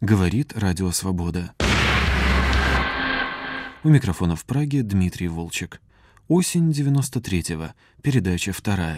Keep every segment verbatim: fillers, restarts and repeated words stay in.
Говорит Радио Свобода. У микрофона в Праге Дмитрий Волчек. Осень девяносто третьего. Передача вторая.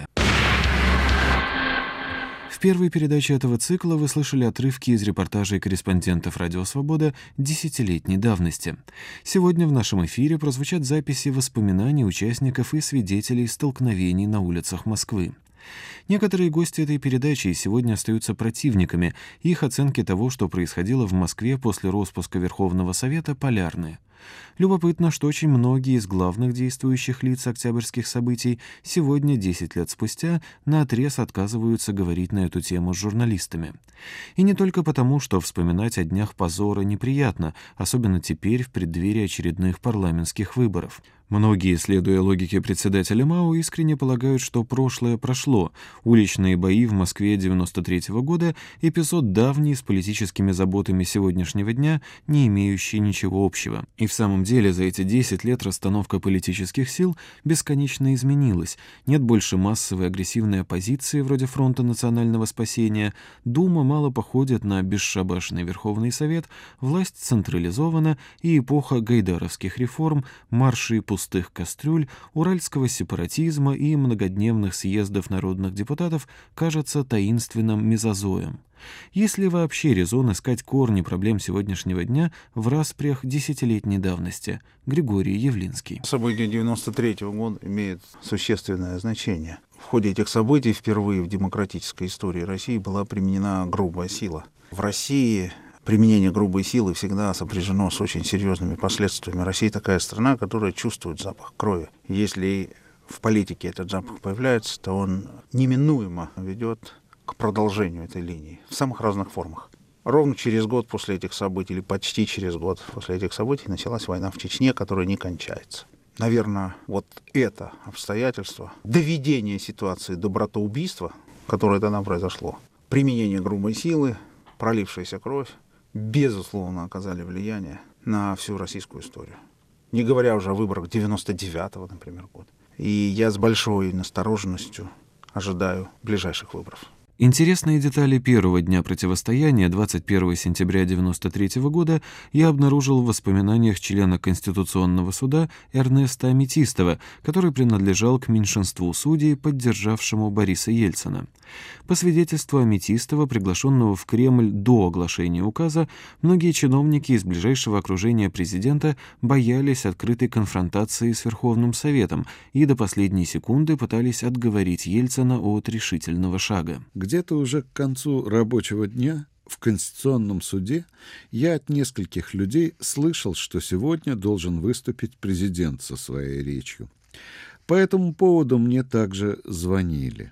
В первой передаче этого цикла вы слышали отрывки из репортажей корреспондентов «Радио Свобода» десятилетней давности. Сегодня в нашем эфире прозвучат записи воспоминаний участников и свидетелей столкновений на улицах Москвы. Некоторые гости этой передачи сегодня остаются противниками, и их оценки того, что происходило в Москве после распуска Верховного Совета, полярны. Любопытно, что очень многие из главных действующих лиц октябрьских событий сегодня, десять лет спустя, наотрез отказываются говорить на эту тему с журналистами. И не только потому, что вспоминать о днях позора неприятно, особенно теперь в преддверии очередных парламентских выборов. Многие, следуя логике председателя МАО, искренне полагают, что прошлое прошло. Уличные бои в Москве девяносто третьего года — эпизод давний с политическими заботами сегодняшнего дня, не имеющий ничего общего. И в самом деле за эти десять лет расстановка политических сил бесконечно изменилась. Нет больше массовой агрессивной оппозиции вроде Фронта национального спасения, Дума мало походит на бесшабашный Верховный Совет, власть централизована, и эпоха гайдаровских реформ, марши пустых кастрюль, уральского сепаратизма и многодневных съездов народных депутатов кажется таинственным мезозоем. Есть ли вообще резон искать корни проблем сегодняшнего дня в распрях десятилетней давности? Григорий Явлинский. События девяносто третьего года имеют существенное значение. В ходе этих событий впервые в демократической истории России была применена грубая сила. В России применение грубой силы всегда сопряжено с очень серьезными последствиями. Россия такая страна, которая чувствует запах крови. Если в политике этот запах появляется, то он неминуемо ведет к продолжению этой линии в самых разных формах. Ровно через год после этих событий, или почти через год после этих событий, началась война в Чечне, которая не кончается. Наверное, вот это обстоятельство, доведение ситуации до братоубийства, которое тогда произошло, применение грубой силы, пролившаяся кровь, безусловно, оказали влияние на всю российскую историю. Не говоря уже о выборах девяносто девятого, например, года. И я с большой настороженностью ожидаю ближайших выборов. Интересные детали первого дня противостояния, двадцать первого сентября девяносто третьего года, я обнаружил в воспоминаниях члена Конституционного суда Эрнеста Аметистова, который принадлежал к меньшинству судей, поддержавшему Бориса Ельцина. По свидетельству Аметистова, приглашенного в Кремль до оглашения указа, многие чиновники из ближайшего окружения президента боялись открытой конфронтации с Верховным Советом и до последней секунды пытались отговорить Ельцина от решительного шага. Где-то уже к концу рабочего дня в Конституционном суде я от нескольких людей слышал, что сегодня должен выступить президент со своей речью. По этому поводу мне также звонили.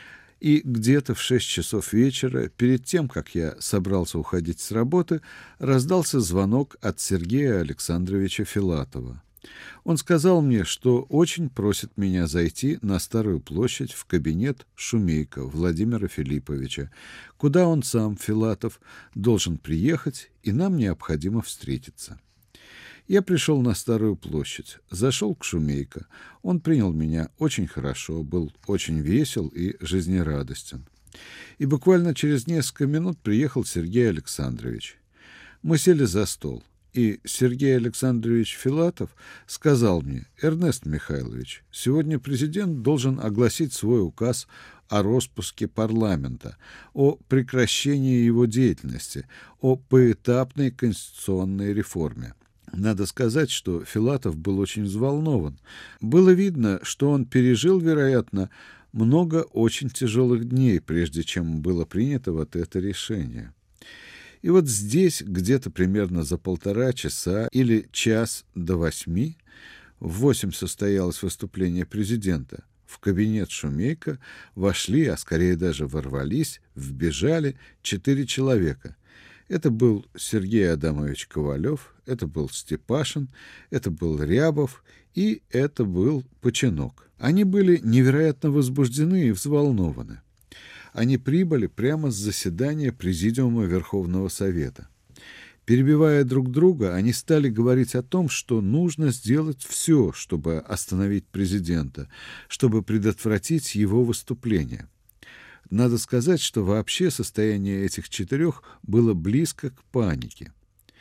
И где-то в шесть часов вечера, перед тем, как я собрался уходить с работы, раздался звонок от Сергея Александровича Филатова. Он сказал мне, что очень просит меня зайти на Старую площадь в кабинет Шумейко Владимира Филипповича, куда он сам, Филатов, должен приехать, и нам необходимо встретиться. Я пришел на Старую площадь, зашел к Шумейко. Он принял меня очень хорошо, был очень весел и жизнерадостен. И буквально через несколько минут приехал Сергей Александрович. Мы сели за стол. И Сергей Александрович Филатов сказал мне: «Эрнест Михайлович, сегодня президент должен огласить свой указ о распуске парламента, о прекращении его деятельности, о поэтапной конституционной реформе». Надо сказать, что Филатов был очень взволнован. Было видно, что он пережил, вероятно, много очень тяжелых дней, прежде чем было принято вот это решение. И вот здесь, где-то примерно за полтора часа или час до восьми, в восемь состоялось выступление президента, в кабинет Шумейко вошли, а скорее даже ворвались, вбежали четыре человека. Это был Сергей Адамович Ковалев, это был Степашин, это был Рябов и это был Починок. Они были невероятно возбуждены и взволнованы. Они прибыли прямо с заседания Президиума Верховного Совета. Перебивая друг друга, они стали говорить о том, что нужно сделать все, чтобы остановить президента, чтобы предотвратить его выступление. Надо сказать, что вообще состояние этих четырех было близко к панике.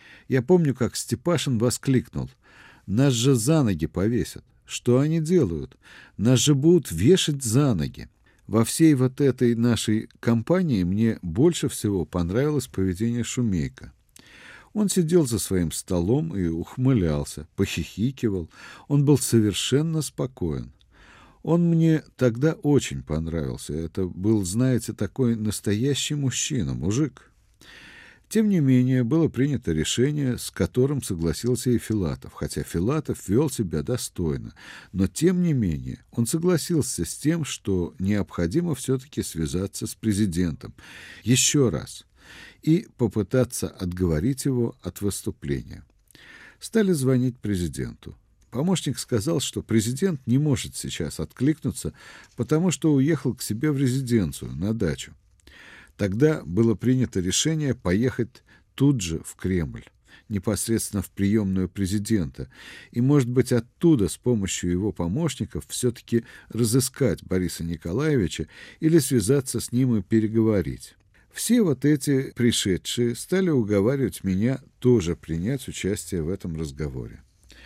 Я помню, как Степашин воскликнул: «Нас же за ноги повесят! Что они делают? Нас же будут вешать за ноги!» Во всей вот этой нашей компании мне больше всего понравилось поведение Шумейко. Он сидел за своим столом и ухмылялся, похихикивал. Он был совершенно спокоен. Он мне тогда очень понравился. Это был, знаете, такой настоящий мужчина, мужик. Тем не менее, было принято решение, с которым согласился и Филатов, хотя Филатов вел себя достойно. Но, тем не менее, он согласился с тем, что необходимо все-таки связаться с президентом еще раз и попытаться отговорить его от выступления. Стали звонить президенту. Помощник сказал, что президент не может сейчас откликнуться, потому что уехал к себе в резиденцию, на дачу. Тогда было принято решение поехать тут же в Кремль, непосредственно в приемную президента, и, может быть, оттуда с помощью его помощников все-таки разыскать Бориса Николаевича или связаться с ним и переговорить. Все вот эти пришедшие стали уговаривать меня тоже принять участие в этом разговоре.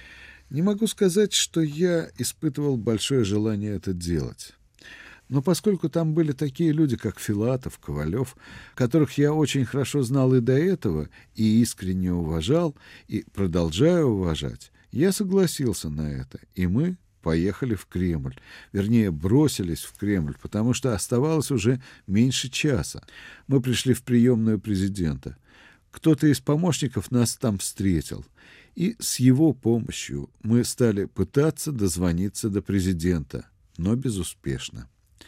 Не могу сказать, что я испытывал большое желание это делать. Но поскольку там были такие люди, как Филатов, Ковалев, которых я очень хорошо знал и до этого, и искренне уважал, и продолжаю уважать, я согласился на это, и мы поехали в Кремль. Вернее, бросились в Кремль, потому что оставалось уже меньше часа. Мы пришли в приемную президента. Кто-то из помощников нас там встретил, и с его помощью мы стали пытаться дозвониться до президента, но безуспешно.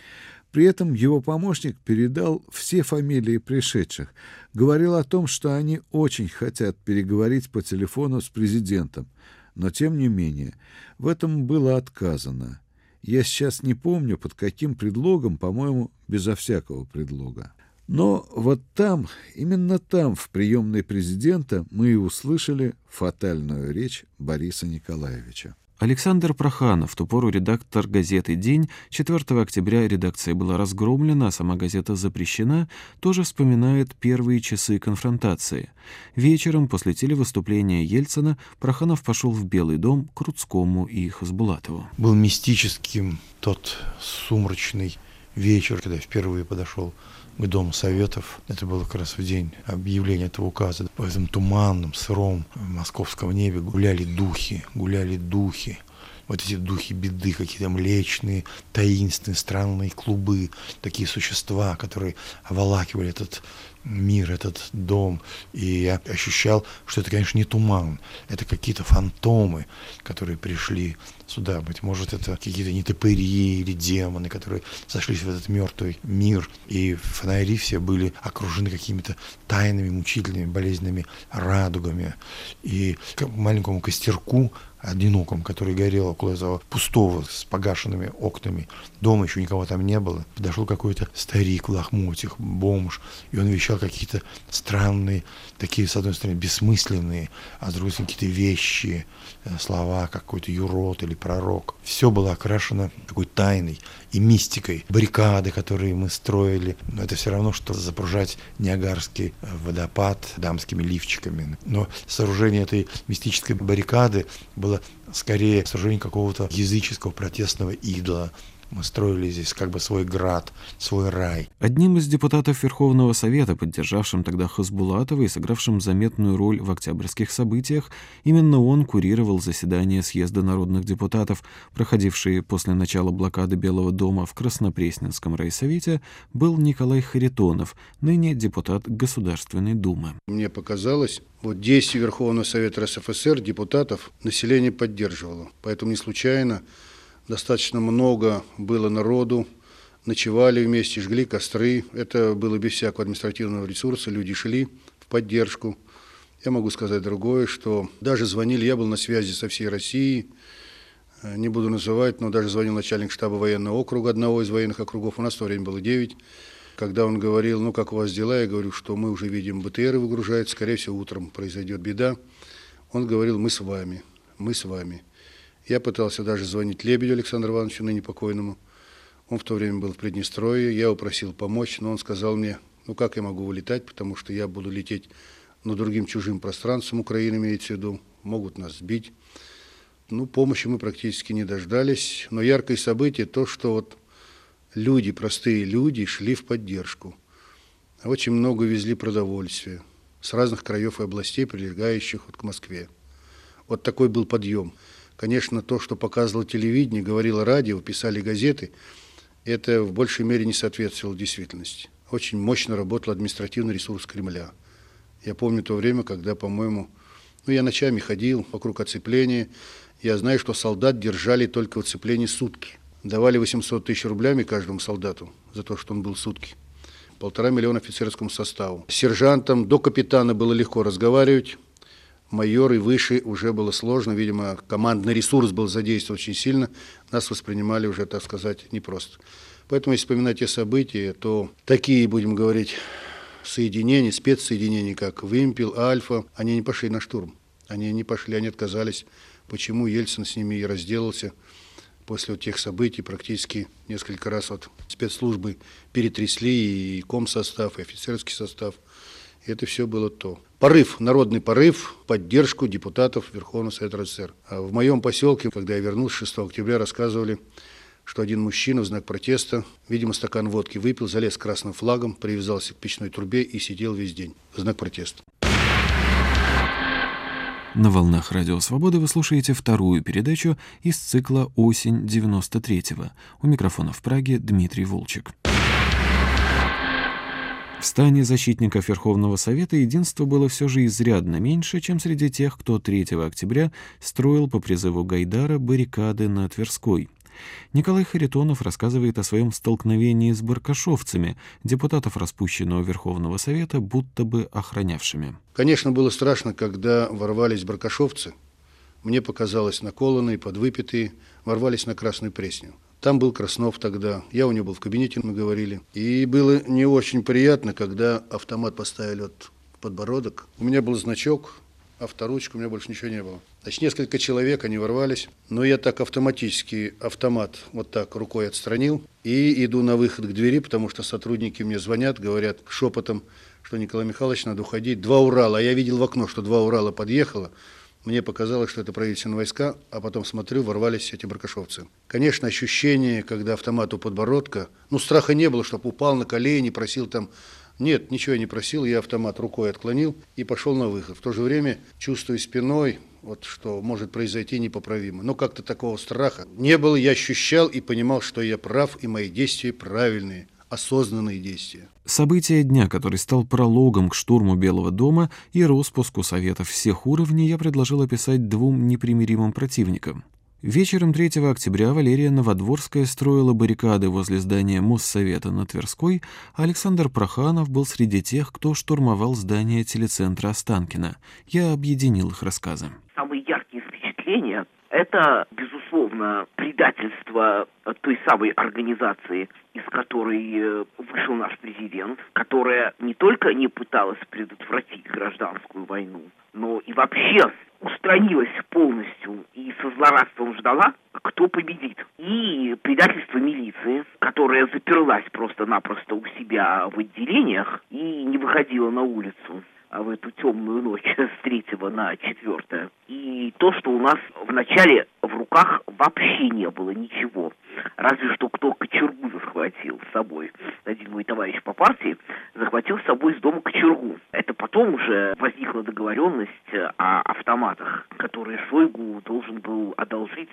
При этом его помощник передал все фамилии пришедших, говорил о том, что они очень хотят переговорить по телефону с президентом, но, тем не менее, в этом было отказано. Я сейчас не помню, под каким предлогом, по-моему, безо всякого предлога. Но вот там, именно там, в приемной президента, мы и услышали фатальную речь Бориса Николаевича. Александр Проханов, в ту пору редактор газеты «День», четвёртого октября редакция была разгромлена, а сама газета запрещена, тоже вспоминает первые часы конфронтации. Вечером после телевыступления Ельцина Проханов пошел в Белый дом к Рудскому и Хасбулатову. Был мистическим тот сумрачный вечер, когда я впервые подошел к Дому Советов. Это было как раз в день объявления этого указа. По этому туманном, сыром московском небе гуляли духи, гуляли духи. Вот эти духи беды, какие-то млечные, таинственные, странные клубы, такие существа, которые оволакивали этот мир, этот дом. И я ощущал, что это, конечно, не туман, это какие-то фантомы, которые пришли сюда. Быть может, это какие-то нетопыри или демоны, которые сошлись в этот мертвый мир. И фонари все были окружены какими-то тайными, мучительными, болезненными радугами. И к маленькому костерку одиноком, который горел около этого пустого с погашенными окнами дома, еще никого там не было, подошел какой-то старик в лохмотьях, бомж, и он вещал какие-то странные, такие, с одной стороны, бессмысленные, а с другой стороны, какие-то вещи, слова, какой-то юрод или пророк. Все было окрашено такой тайной и мистикой. Баррикады, которые мы строили, но это все равно, что запружать Ниагарский водопад дамскими лифчиками. Но сооружение этой мистической баррикады было скорее сооружение какого-то языческого протестного идола. Мы строили здесь как бы свой град, свой рай. Одним из депутатов Верховного Совета, поддержавшим тогда Хасбулатова и сыгравшим заметную роль в октябрьских событиях, именно он курировал заседания съезда народных депутатов, проходившие после начала блокады Белого дома в Краснопресненском райсовете, был Николай Харитонов, ныне депутат Государственной Думы. Мне показалось, вот действия Верховного Совета эр эс эф эс эр, депутатов, население поддерживало. Поэтому не случайно достаточно много было народу, ночевали вместе, жгли костры. Это было без всякого административного ресурса, люди шли в поддержку. Я могу сказать другое, что даже звонили, я был на связи со всей Россией, не буду называть, но даже звонил начальник штаба военного округа, одного из военных округов, у нас в то время было девять. Когда он говорил, ну как у вас дела, я говорю, что мы уже видим, бэ тэ эры выгружают, скорее всего утром произойдет беда. Он говорил, мы с вами, мы с вами. Я пытался даже звонить Лебедю Александру Ивановичу, ныне покойному. Он в то время был в Приднестровье, я его просил помочь, но он сказал мне, ну как я могу вылетать, потому что я буду лететь над другим чужим пространством, Украины имеется в виду, могут нас сбить. Ну, помощи мы практически не дождались, но яркое событие то, что вот люди, простые люди, шли в поддержку. Очень много везли продовольствия с разных краев и областей, прилегающих вот к Москве. Вот такой был подъем. Конечно, то, что показывало телевидение, говорило радио, писали газеты, это в большей мере не соответствовало действительности. Очень мощно работал административный ресурс Кремля. Я помню то время, когда, по-моему, ну, я ночами ходил вокруг оцепления. Я знаю, что солдат держали только в оцеплении сутки. Давали восемьсот тысяч рублями каждому солдату за то, что он был сутки. Полтора миллиона офицерскому составу. С сержантом до капитана было легко разговаривать. Майор и выше уже было сложно. Видимо, командный ресурс был задействован очень сильно. Нас воспринимали уже, так сказать, непросто. Поэтому, если вспоминать те события, то такие, будем говорить, соединения, спецсоединения, как «Вымпел», «Альфа», они не пошли на штурм. Они не пошли, они отказались. Почему Ельцин с ними и разделался? После вот тех событий практически несколько раз вот спецслужбы перетрясли и комсостав, и офицерский состав. И это все было то. Порыв, народный порыв, поддержку депутатов Верховного Совета РСФСР. А в моем поселке, когда я вернулся шестого октября, рассказывали, что один мужчина в знак протеста, видимо, стакан водки выпил, залез с красным флагом, привязался к печной трубе и сидел весь день в знак протеста. На волнах Радио Свободы вы слушаете вторую передачу из цикла «Осень девяносто третьего». У микрофона в Праге Дмитрий Волчек. В стане защитников Верховного Совета единства было все же изрядно меньше, чем среди тех, кто третьего октября строил по призыву Гайдара баррикады на Тверской. Николай Харитонов рассказывает о своем столкновении с баркашовцами, депутатов распущенного Верховного Совета, будто бы охранявшими. Конечно, было страшно, когда ворвались баркашовцы. Мне показалось, наколанные, подвыпитые, ворвались на Красную Пресню. Там был Краснов тогда, я у него был в кабинете, мы говорили. И было не очень приятно, когда автомат поставили вот в подбородок. У меня был значок, авторучка, у меня больше ничего не было. Значит, несколько человек, они ворвались, но я так автоматически автомат вот так рукой отстранил и иду на выход к двери, потому что сотрудники мне звонят, говорят шепотом, что Николай Михайлович, надо уходить. Два Урала, а я видел в окно, что два Урала подъехало. Мне показалось, что это правительственные войска, а потом смотрю, ворвались эти баркашовцы. Конечно, ощущение, когда автомат у подбородка, ну, страха не было, чтобы упал на колени, просил там. Нет, ничего я не просил, я автомат рукой отклонил и пошел на выход. В то же время чувствую спиной, вот, что может произойти непоправимо. Но как-то такого страха не было, я ощущал и понимал, что я прав, и мои действия правильные, осознанные действия. События дня, который стал прологом к штурму Белого дома и распуску Советов всех уровней, я предложил описать двум непримиримым противникам. Вечером третьего октября Валерия Новодворская строила баррикады возле здания Моссовета на Тверской, а Александр Проханов был среди тех, кто штурмовал здание телецентра Останкино. Я объединил их рассказы. Самые яркие впечатления – это, безусловно, предательство той самой организации, из которой вышел наш президент, которая не только не пыталась предотвратить гражданскую войну, но и вообще устранилась полностью и со злорадством ждала, кто победит. И предательство милиции, которая заперлась просто-напросто у себя в отделениях и не выходила на улицу в эту темную ночь с третьего на четвертое. И то, что у нас вначале в руках вообще не было ничего. Разве что кто кочергу захватил с собой. Один мой товарищ по партии захватил с собой из дома кочергу. Это потом уже возникла договоренность о автоматах, которые Шойгу должен был одолжить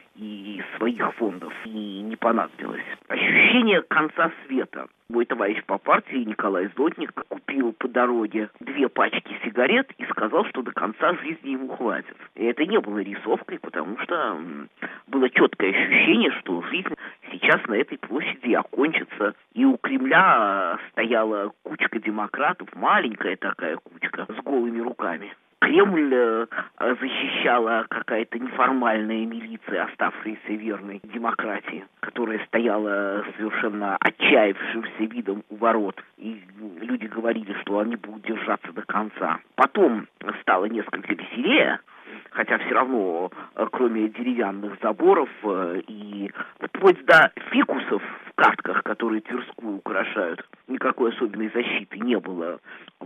и из своих фондов. И не понадобилось. Ощущение конца света. Мой товарищ по партии Николай Злотник купил по дороге две пачки сигарет и сказал, что до конца жизни ему хватит. И это не было рисовкой, потому что было четкое ощущение, что жизнь сейчас на этой площади окончится. И у Кремля стояла кучка демократов, маленькая такая кучка, с голыми руками. Кремль защищала какая-то неформальная милиция, оставшаяся верной демократии, которая стояла совершенно отчаявшимся видом у ворот. И люди говорили, что они будут держаться до конца. Потом стало несколько веселее, хотя все равно, кроме деревянных заборов и вплоть до фикусов катках, которые Тверскую украшают, никакой особенной защиты не было.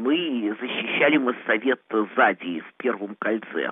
Мы защищали Моссовет сзади, в первом кольце,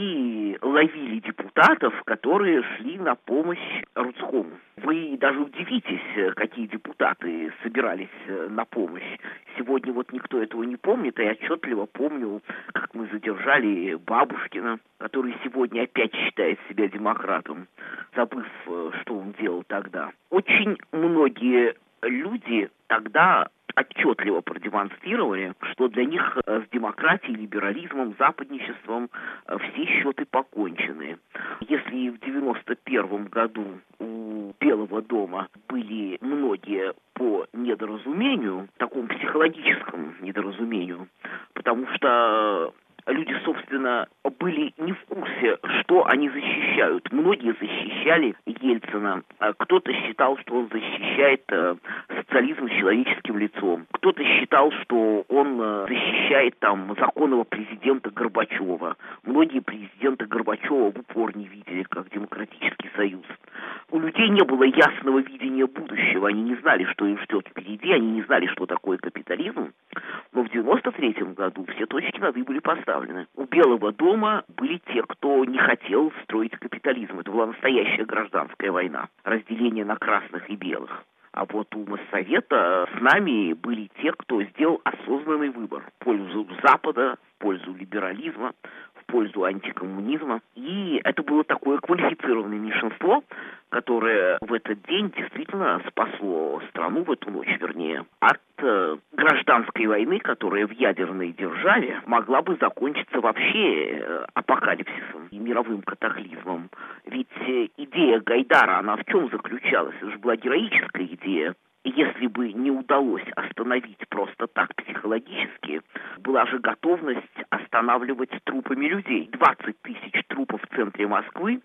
и ловили депутатов, которые шли на помощь Рудскому. Вы даже удивитесь, какие депутаты собирались на помощь. Сегодня вот никто этого не помнит, а я отчетливо помню, как мы задержали Бабушкина, который сегодня опять считает себя демократом, забыв, что он делал тогда. Очень многие люди тогда отчетливо продемонстрировали, что для них с демократией, либерализмом, западничеством все счеты покончены. Если в девяносто первом году у Белого дома были многие по недоразумению, такому психологическому недоразумению, потому что люди, собственно, были не в курсе, что они защищают. Многие защищали Ельцина. Кто-то считал, что он защищает социализм с человеческим лицом. Кто-то считал, что он защищает там законного президента Горбачева. Многие президенты Горбачева в упор не видели, как демократический союз. У людей не было ясного видения будущего. Они не знали, что их ждет впереди. Они не знали, что такое капитализм. Но в девяносто третьем году все точки над «и» были поставлены. У Белого дома были те, кто не хотел строить капитализм. Это была настоящая гражданская война. Разделение на красных и белых. А вот у Моссовета с нами были те, кто сделал осознанный выбор в пользу Запада, в пользу либерализма, в пользу антикоммунизма. И это было такое квалифицированное меньшинство, которое в этот день действительно спасло страну, в эту ночь вернее, от э, гражданской войны, которая в ядерной державе могла бы закончиться вообще э, апокалипсисом и мировым катаклизмом. Ведь э, идея Гайдара, она в чем заключалась? Это же была героическая идея. И если бы не удалось остановить просто так психологически, была же готовность останавливать трупами людей. двадцать тысяч трупов в центре Москвы,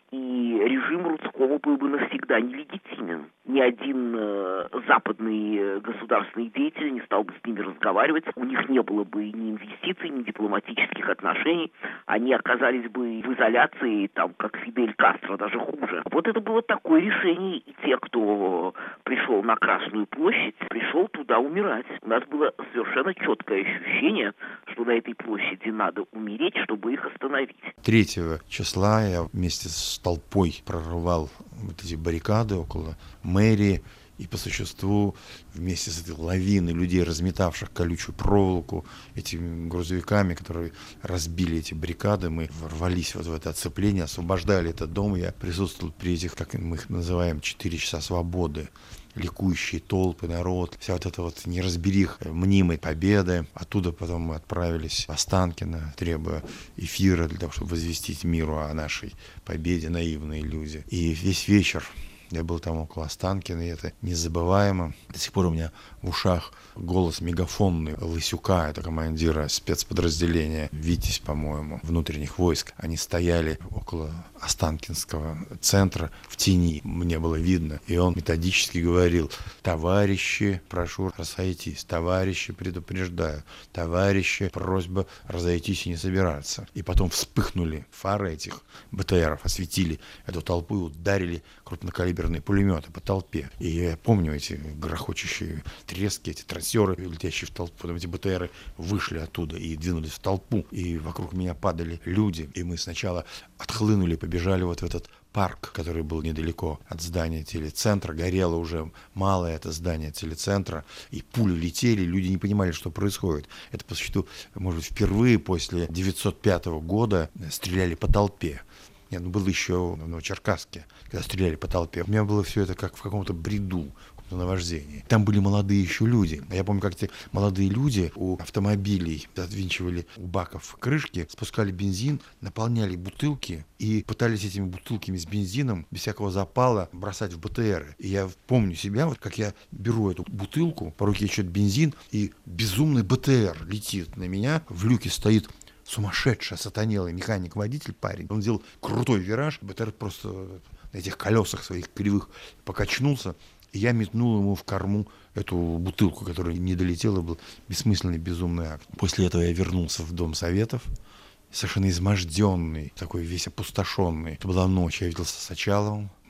и режим Рудского был бы навсегда нелегитимен. Ни один э, западный государственный деятель не стал бы с ними разговаривать. У них не было бы ни инвестиций, ни дипломатических отношений. Они оказались бы в изоляции, там, как Фидель Кастро, даже хуже. Вот это было такое решение, и те, кто пришел на Красную площадь, пришел туда умирать. У нас было совершенно четкое ощущение, что на этой площади надо умереть, чтобы их остановить. третьего числа я вместе с толпой прорвал вот эти баррикады около мэрии, и по существу вместе с этой лавиной людей, разметавших колючую проволоку, этими грузовиками, которые разбили эти баррикады, мы ворвались вот в это оцепление, освобождали этот дом. Я присутствовал при этих, как мы их называем, четыре часа свободы. Ликующие толпы, народ, вся вот эта вот неразберих мнимой победы. Оттуда потом мы отправились в Останкино, требуя эфира для того, чтобы возвестить миру о нашей победе, наивные люди. И весь вечер я был там около Останкина, и это незабываемо. До сих пор у меня в ушах голос мегафонный Лысюка, это командира спецподразделения «Витязь», по-моему, внутренних войск. Они стояли около Останкинского центра в тени, мне было видно. И он методически говорил: товарищи, прошу разойтись, товарищи, предупреждаю, товарищи, просьба разойтись и не собираться. И потом вспыхнули фары этих БТРов, осветили эту толпу и ударили крупнокалиберные пулеметы по толпе. И я помню эти грохочущие трески, эти трассеры, летящие в толпу. Потом эти БТРы вышли оттуда и двинулись в толпу. И вокруг меня падали люди. И мы сначала отхлынули, побежали вот в этот парк, который был недалеко от здания телецентра. Горело уже малое это здание телецентра. И пули летели, люди не понимали, что происходит. Это, по существу, может быть, впервые после девятьсот пятого года стреляли по толпе. Нет, ну было еще в Новочеркасске, когда стреляли по толпе. У меня было все это как в каком-то бреду, на наваждении. Там были молодые еще люди. Я помню, как эти молодые люди у автомобилей отвинчивали у баков крышки, спускали бензин, наполняли бутылки и пытались этими бутылками с бензином без всякого запала бросать в БТРы. И я помню себя, вот как я беру эту бутылку, по руке идет бензин, и безумный БТР летит на меня, в люке стоит сумасшедший, сатанелый механик-водитель парень. Он сделал крутой вираж, БТР просто на этих колесах своих кривых покачнулся, и я метнул ему в корму эту бутылку, которая не долетела, был бессмысленный, безумный акт. После этого я вернулся в Дом Советов, совершенно изможденный, такой весь опустошенный. Это была ночь, я виделся с Сачаловым,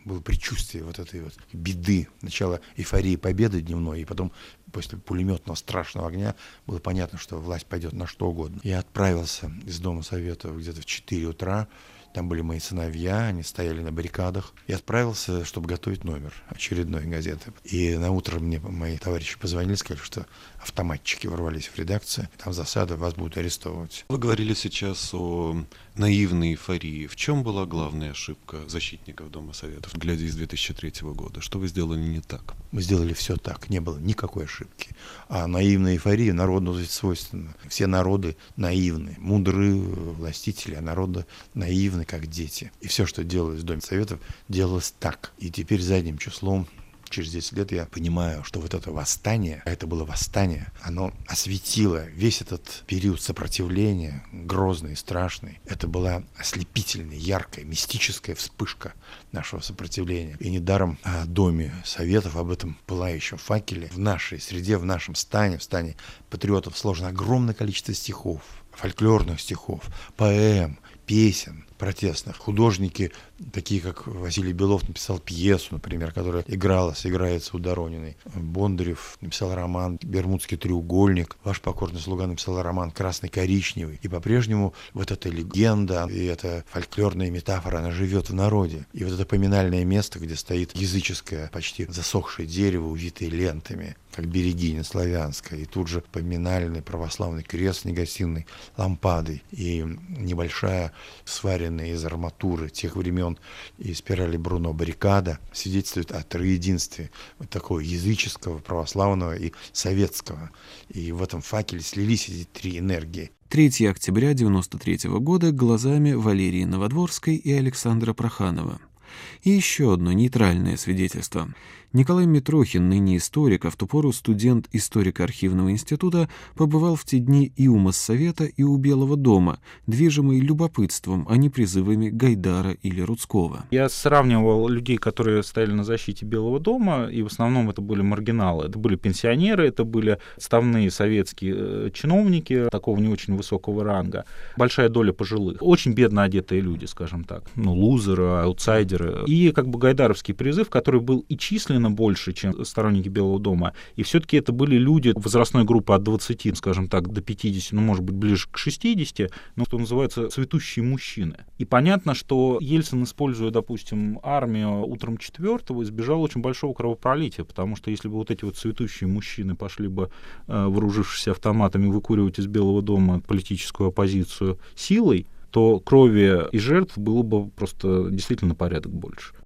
было предчувствие вот этой вот беды, начало эйфории победы дневной, и потом после пулеметного страшного огня было понятно, что власть пойдет на что угодно. Я отправился из Дома Советов где-то в четыре утра, там были мои сыновья, они стояли на баррикадах. И отправился, чтобы готовить номер очередной газеты. И на утро мне мои товарищи позвонили, сказали, что автоматчики ворвались в редакцию, там засада, вас будут арестовывать. Вы говорили сейчас о наивной эйфории. В чем была главная ошибка защитников Дома Советов, глядя из две тысячи третьего года? Что вы сделали не так? Мы сделали все так, не было никакой ошибки. А наивная эйфория народу свойственна. Все народы наивны, мудрые властители, а народы наивны, как дети. И все, что делалось в Доме Советов, делалось так. И теперь задним числом, через десять лет, я понимаю, что вот это восстание, это было восстание, оно осветило весь этот период сопротивления, грозный и страшный. Это была ослепительная, яркая, мистическая вспышка нашего сопротивления. И недаром о Доме Советов, об этом пылающем факеле, в нашей среде, в нашем стане, в стане патриотов сложено огромное количество стихов, фольклорных стихов, поэм, песен протестных. Художники, такие как Василий Белов, написал пьесу, например, которая игралась, играется у Дорониной. Бондарев написал роман «Бермудский треугольник». Ваш покорный слуга написал роман «Красный-коричневый». И по-прежнему вот эта легенда и эта фольклорная метафора, она живет в народе. И вот это поминальное место, где стоит языческое, почти засохшее дерево, увитое лентами, как берегиня славянская, и тут же поминальный православный крест с негасимой лампадой и небольшая, сваренная из арматуры тех времен и спирали Бруно баррикада, свидетельствует о троединстве вот такого языческого, православного и советского. И в этом факеле слились эти три энергии. третьего октября девяносто третьего года глазами Валерии Новодворской и Александра Проханова. И еще одно нейтральное свидетельство. Николай Митрохин, ныне историк, а в ту пору студент историко-архивного института, побывал в те дни и у Моссовета, и у Белого дома, движимый любопытством, а не призывами Гайдара или Рудского. Я сравнивал людей, которые стояли на защите Белого дома, и в основном это были маргиналы. Это были пенсионеры, это были отставные советские чиновники такого не очень высокого ранга. Большая доля пожилых. Очень бедно одетые люди, скажем так. Ну, лузеры, аутсайдеры. И как бы гайдаровский призыв, который был и численно больше, чем сторонники Белого дома. И все-таки это были люди возрастной группы от двадцати, скажем так, до пятидесяти, ну, может быть, ближе к шестидесяти, но что называется цветущие мужчины. И понятно, что Ельцин, используя, допустим, армию утром четвертого, избежал очень большого кровопролития, потому что если бы вот эти вот цветущие мужчины пошли бы, вооружившись автоматами, выкуривать из Белого дома политическую оппозицию силой, то крови и жертв было бы просто действительно на порядок больше.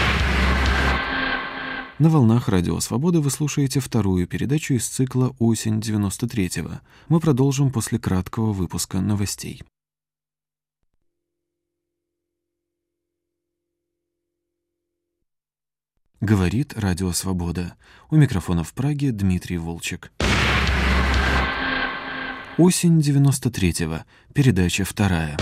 На волнах Радио Свобода вы слушаете вторую передачу из цикла «Осень девяносто третьего». Мы продолжим после краткого выпуска новостей. Говорит Радио Свобода. У микрофона в Праге Дмитрий Волчек. Осень девяносто третьего. Передача вторая.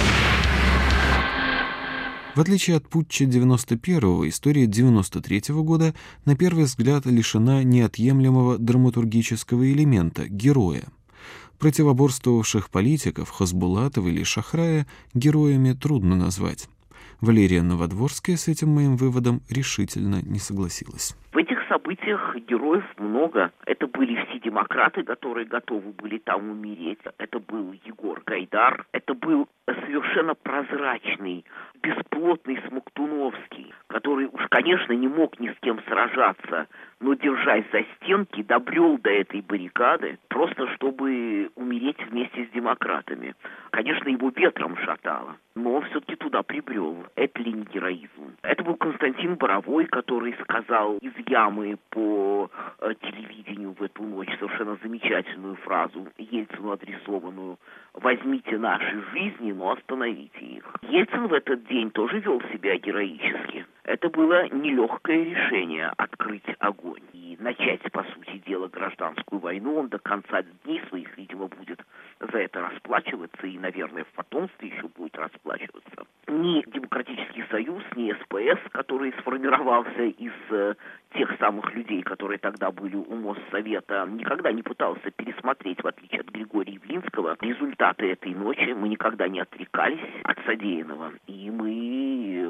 В отличие от путча девяносто первого, история девяносто третьего года на первый взгляд лишена неотъемлемого драматургического элемента — героя. Противоборствовавших политиков Хасбулатова или Шахрая героями трудно назвать. Валерия Новодворская с этим моим выводом решительно не согласилась. В этих событиях героев много. Это были все демократы, которые готовы были там умереть. Это был Егор Гайдар. Это был совершенно прозрачный, бесплотный Смоктуновский, который уж, конечно, не мог ни с кем сражаться, но, держась за стенки, добрел до этой баррикады, просто чтобы умереть вместе с демократами. Конечно, его ветром шатало, но он все-таки туда прибрел. Это ли не героизм? Это был Константин Боровой, который сказал из ямы по э, телевидению в эту ночь совершенно замечательную фразу, Ельцину адресованную: «Возьмите наши жизни, но остановите их». Ельцин в этот день тоже вел себя героически. Это было нелегкое решение — открыть огонь и начать, по сути дела, гражданскую войну. Он до конца дней своих, видимо, будет за это расплачиваться и, наверное, в потомстве еще будет расплачиваться. Ни Демократический союз, ни СПС, который сформировался из э, тех самых людей, которые тогда были у Моссовета, никогда не пытался пересмотреть, в отличие от Григория Явлинского, результаты этой ночи. Мы никогда не отрекались от содеянного. И мы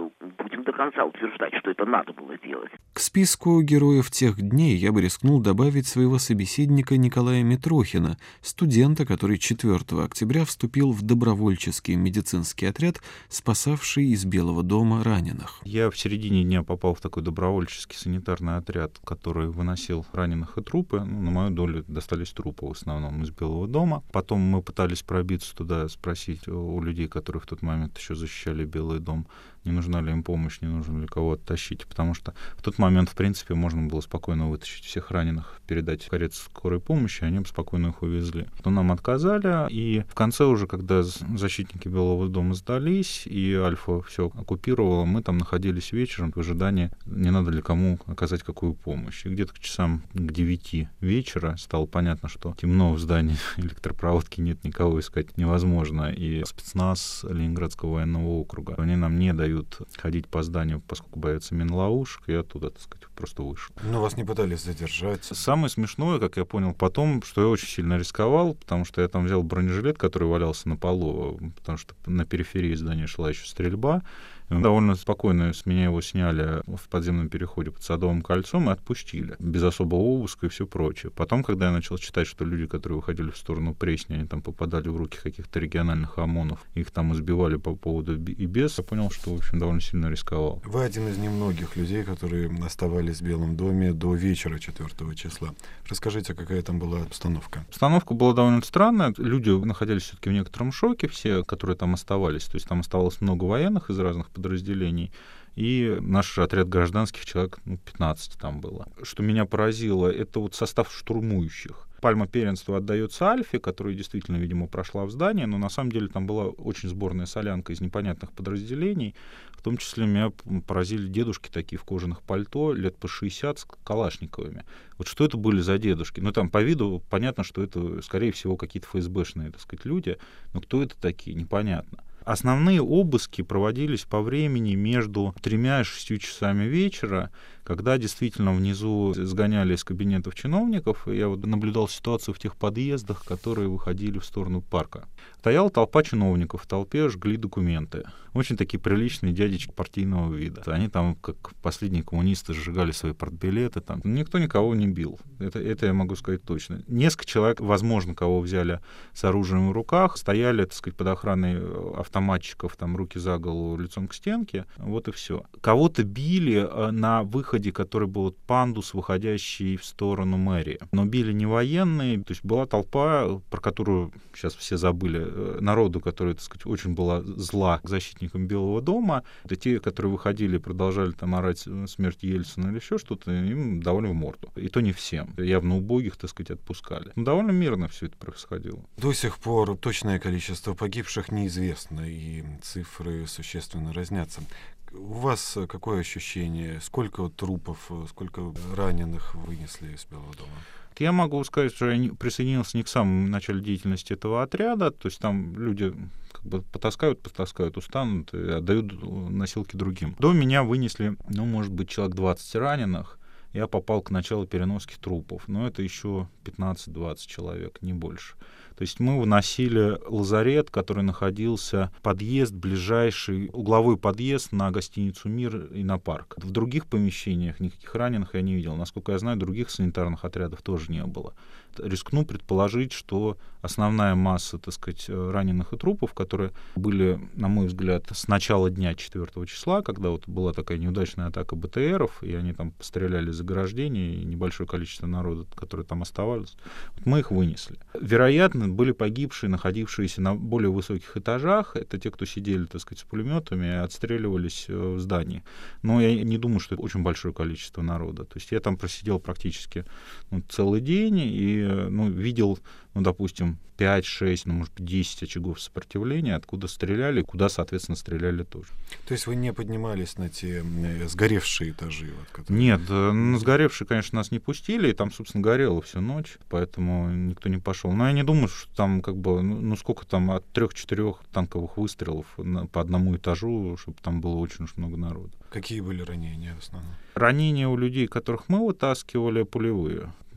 будем до конца утверждать, что это надо было делать. К списку героев тех дней я бы рискнул добавить своего собеседника Николая Митрохина, студента, который четвёртого октября вступил в добровольческий медицинский отряд, спасавший из Белого дома раненых. Я в середине дня попал в такой добровольческий санитарный отряд, который выносил раненых и трупы. Ну, на мою долю достались трупы в основном из Белого дома. Потом мы пытались пробиться туда, спросить у людей, которые в тот момент еще защищали Белый дом, не нужна ли им помощь, не нужно ли кого оттащить, потому что в тот момент, в принципе, можно было спокойно вытащить всех раненых, передать в карету скорой помощи, и они бы спокойно их увезли. Но нам отказали, и в конце уже, когда защитники Белого дома сдались, и Альфа все оккупировала, мы там находились вечером в ожидании, не надо ли кому оказать какую помощь. И где-то к часам к девяти вечера стало понятно, что темно в здании, электропроводки нет, никого искать невозможно, и спецназ Ленинградского военного округа, они нам не дают ходить по зданию, поскольку боятся мин-ловушек, и оттуда, так сказать, просто вышел. Но вас не пытались задержать? Самое смешное, как я понял потом, что я очень сильно рисковал, потому что я там взял бронежилет, который валялся на полу, потому что на периферии здания шла еще стрельба. Довольно спокойно с меня его сняли в подземном переходе под Садовым кольцом и отпустили, без особого обыска и все прочее. Потом, когда я начал читать, что люди, которые выходили в сторону Пресни, они там попадали в руки каких-то региональных ОМОНов, их там избивали по поводу и без, я понял, что, в общем, довольно сильно рисковал. Вы один из немногих людей, которые оставались в Белом доме до вечера четвёртого числа. Расскажите, какая там была обстановка? Обстановка была довольно странная. Люди находились все-таки в некотором шоке, все, которые там оставались. То есть там оставалось много военных из разных подразделений, и наш отряд гражданских, человек ну, пятнадцать там было. Что меня поразило, это вот состав штурмующих. Пальма первенства отдается Альфе, которая действительно, видимо, прошла в здание, но на самом деле там была очень сборная солянка из непонятных подразделений. В том числе меня поразили дедушки такие в кожаных пальто, лет по шестьдесят, с калашниковыми. Вот что это были за дедушки? Ну, там по виду понятно, что это, скорее всего, какие-то эф эс бэшные, так сказать, люди, но кто это такие, непонятно. Основные обыски проводились по времени между тремя и шестью часами вечера, когда действительно внизу сгоняли из кабинетов чиновников, и я вот наблюдал ситуацию в тех подъездах, которые выходили в сторону парка. Стояла толпа чиновников, в толпе жгли документы. Очень такие приличные дядечки партийного вида. Они там, как последние коммунисты, сжигали свои партбилеты. Там. Никто никого не бил. Это, это я могу сказать точно. Несколько человек, возможно, кого взяли с оружием в руках, стояли, так сказать, под охраной автоматчиков, там, руки за голову, лицом к стенке. Вот и все. Кого-то били на выходе, который был пандус, выходящий в сторону мэрии. Но били не военные. То есть была толпа, про которую сейчас все забыли, народу, который, так сказать, очень была зла к защитникам Белого дома. Это те, которые выходили и продолжали там орать смерть Ельцина или еще что-то, им давали в морду. И то не всем. Явно убогих, так сказать, отпускали. Но довольно мирно все это происходило. До сих пор точное количество погибших неизвестно, и цифры существенно разнятся. У вас какое ощущение? Сколько трупов, сколько раненых вынесли из Белого дома? Я могу сказать, что я присоединился не к самому началу деятельности этого отряда, то есть там люди как бы потаскают, потаскают, устанут и отдают носилки другим. До меня вынесли, ну, может быть, человек двадцать раненых. Я попал к началу переноски трупов, но это еще пятнадцать-двадцать человек, не больше. То есть мы выносили лазарет, который находился, подъезд, ближайший, угловой подъезд на гостиницу «Мир» и на парк. В других помещениях никаких раненых я не видел. Насколько я знаю, других санитарных отрядов тоже не было. Рискну предположить, что основная масса, так сказать, раненых и трупов, которые были, на мой взгляд, с начала дня четвёртого числа, когда вот была такая неудачная атака бэ тэ эров, и они там постреляли из ограждений, и небольшое количество народа, которые там оставались, вот мы их вынесли. Вероятно, были погибшие, находившиеся на более высоких этажах. Это те, кто сидели, так сказать, с пулеметами и отстреливались в здании. Но я не думаю, что это очень большое количество народа. То есть я там просидел практически ну, целый день и ну, видел, ну, допустим, пять-шесть, ну, может быть, десять очагов сопротивления, откуда стреляли, куда, соответственно, стреляли тоже. То есть вы не поднимались на те сгоревшие этажи? Вот, которые... Нет, на сгоревшие, конечно, нас не пустили, и там, собственно, горело всю ночь, поэтому никто не пошел. Но я не думаю, что там, как бы, ну, сколько там, от трех-четырех танковых выстрелов на, по одному этажу, чтобы там было очень уж много народу. Какие были ранения в основном? Ранения у людей, которых мы вытаскивали, пулевые.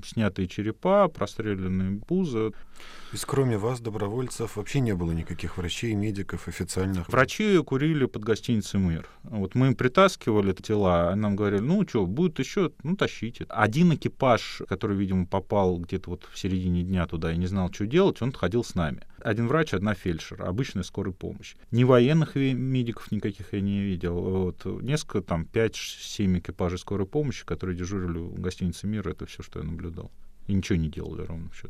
снятые черепа, простреленные пузо. То есть кроме вас, добровольцев, вообще не было никаких врачей, медиков, официальных? Врачи курили под гостиницей «Мир». Вот мы им притаскивали тела, а нам говорили, ну что, будет еще, ну тащите. Один экипаж, который, видимо, попал где-то вот в середине дня туда и не знал, что делать, он ходил с нами. Один врач, одна фельдшер, обычная скорая помощь. Ни военных медиков никаких я не видел. Вот. Несколько, там, пять-семь экипажей скорой помощи, которые дежурили в гостинице «Мир», это все, что я наблюдал. И ничего не делали, ровно в счет.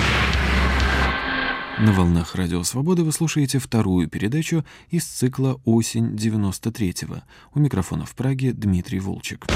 На волнах Радио Свободы вы слушаете вторую передачу из цикла «Осень девяносто третьего». У микрофона в Праге Дмитрий Волчек.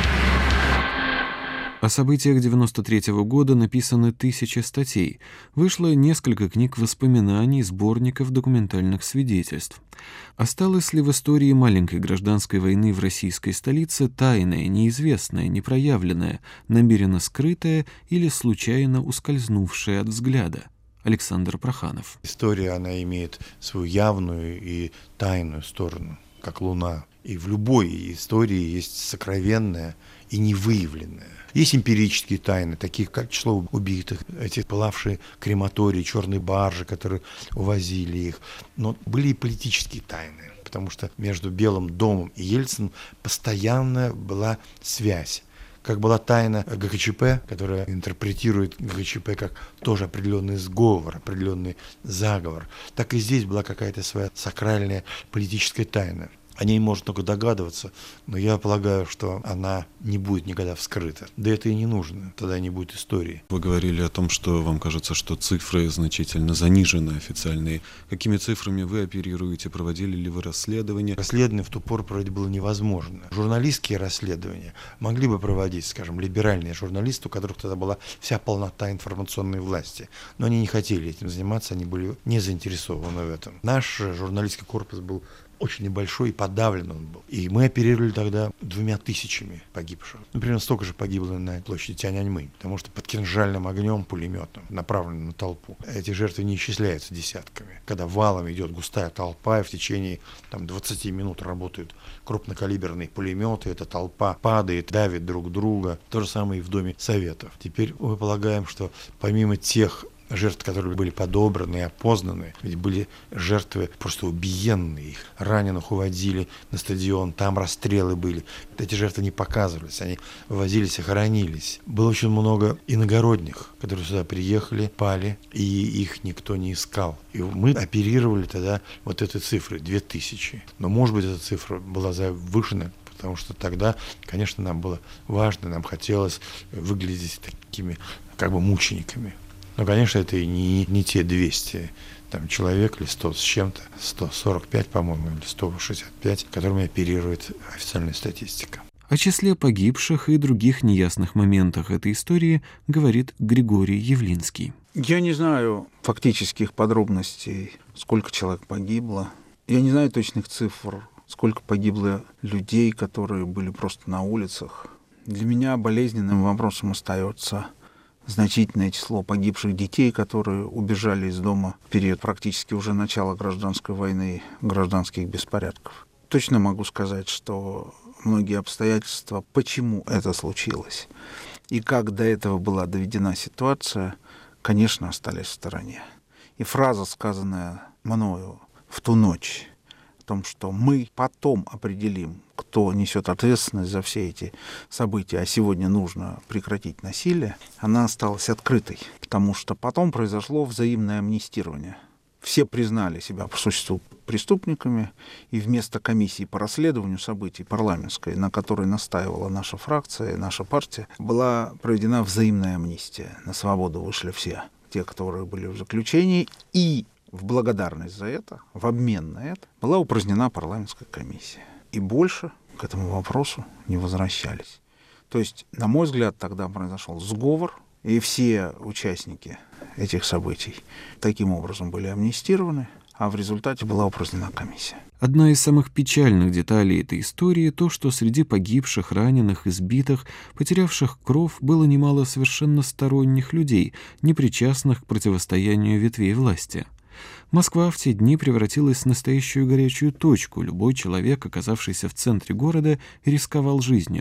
О событиях девяносто третьего года написаны тысячи статей. Вышло несколько книг воспоминаний, сборников документальных свидетельств. Осталось ли в истории маленькой гражданской войны в российской столице тайное, неизвестное, непроявленное, намеренно скрытое или случайно ускользнувшее от взгляда? Александр Проханов. История, она имеет свою явную и тайную сторону, как Луна. И в любой истории есть сокровенное и невыявленное. Есть эмпирические тайны, такие как число убитых, эти пылавшие крематории, черные баржи, которые увозили их. Но были и политические тайны, потому что между Белым домом и Ельциным постоянно была связь. Как была тайна ГКЧП, которая интерпретирует ГКЧП как тоже определенный сговор, определенный заговор, так и здесь была какая-то своя сакральная политическая тайна. О ней можно только догадываться, но я полагаю, что она не будет никогда вскрыта. Да это и не нужно, тогда не будет истории. Вы говорили о том, что вам кажется, что цифры значительно занижены официальные. Какими цифрами вы оперируете? Проводили ли вы расследования? Расследование в ту пору проводить было невозможно. Журналистские расследования могли бы проводить, скажем, либеральные журналисты, у которых тогда была вся полнота информационной власти. Но они не хотели этим заниматься, они были не заинтересованы в этом. Наш журналистский корпус был очень небольшой и подавлен он был. И мы оперировали тогда двумя тысячами погибших. Ну, примерно столько же погибло на площади Тяньаньмэнь, потому что под кинжальным огнем пулеметным, направленным на толпу, эти жертвы не исчисляются десятками. Когда валом идет густая толпа, и в течение там, двадцати минут работают крупнокалиберные пулеметы, эта толпа падает, давит друг друга. То же самое и в Доме Советов. Теперь мы полагаем, что помимо тех жертв, которые были подобраны и опознаны, ведь были жертвы просто убиенные. Их раненых уводили на стадион, там расстрелы были. Эти жертвы не показывались, они вывозились и хоронились. Было очень много иногородних, которые сюда приехали, пали, и их никто не искал. И мы оперировали тогда вот этой цифрой, две тысячи. Но, может быть, эта цифра была завышена, потому что тогда, конечно, нам было важно, нам хотелось выглядеть такими как бы мучениками. Но, конечно, это и не, не те двести там, человек или сто с чем-то, сто сорок пять, по-моему, или сто шестьдесят пять, которыми оперирует официальная статистика. О числе погибших и других неясных моментах этой истории говорит Григорий Явлинский. Я не знаю фактических подробностей, сколько человек погибло. Я не знаю точных цифр, сколько погибло людей, которые были просто на улицах. Для меня болезненным вопросом остается значительное число погибших детей, которые убежали из дома в период практически уже начала гражданской войны, гражданских беспорядков. Точно могу сказать, что многие обстоятельства, почему это случилось и как до этого была доведена ситуация, конечно, остались в стороне. И фраза, сказанная мною в ту ночь, о том, что мы потом определим, кто несет ответственность за все эти события, а сегодня нужно прекратить насилие, она осталась открытой, потому что потом произошло взаимное амнистирование. Все признали себя по существу преступниками, и вместо комиссии по расследованию событий парламентской, на которой настаивала наша фракция и наша партия, была проведена взаимная амнистия. На свободу вышли все, те, которые были в заключении, и в благодарность за это, в обмен на это, была упразднена парламентская комиссия. И больше к этому вопросу не возвращались. То есть, на мой взгляд, тогда произошел сговор, и все участники этих событий таким образом были амнистированы, а в результате была упразднена комиссия. Одна из самых печальных деталей этой истории — то, что среди погибших, раненых, избитых, потерявших кровь было немало совершенно сторонних людей, не причастных к противостоянию ветвей власти. Москва в те дни превратилась в настоящую горячую точку. Любой человек, оказавшийся в центре города, рисковал жизнью.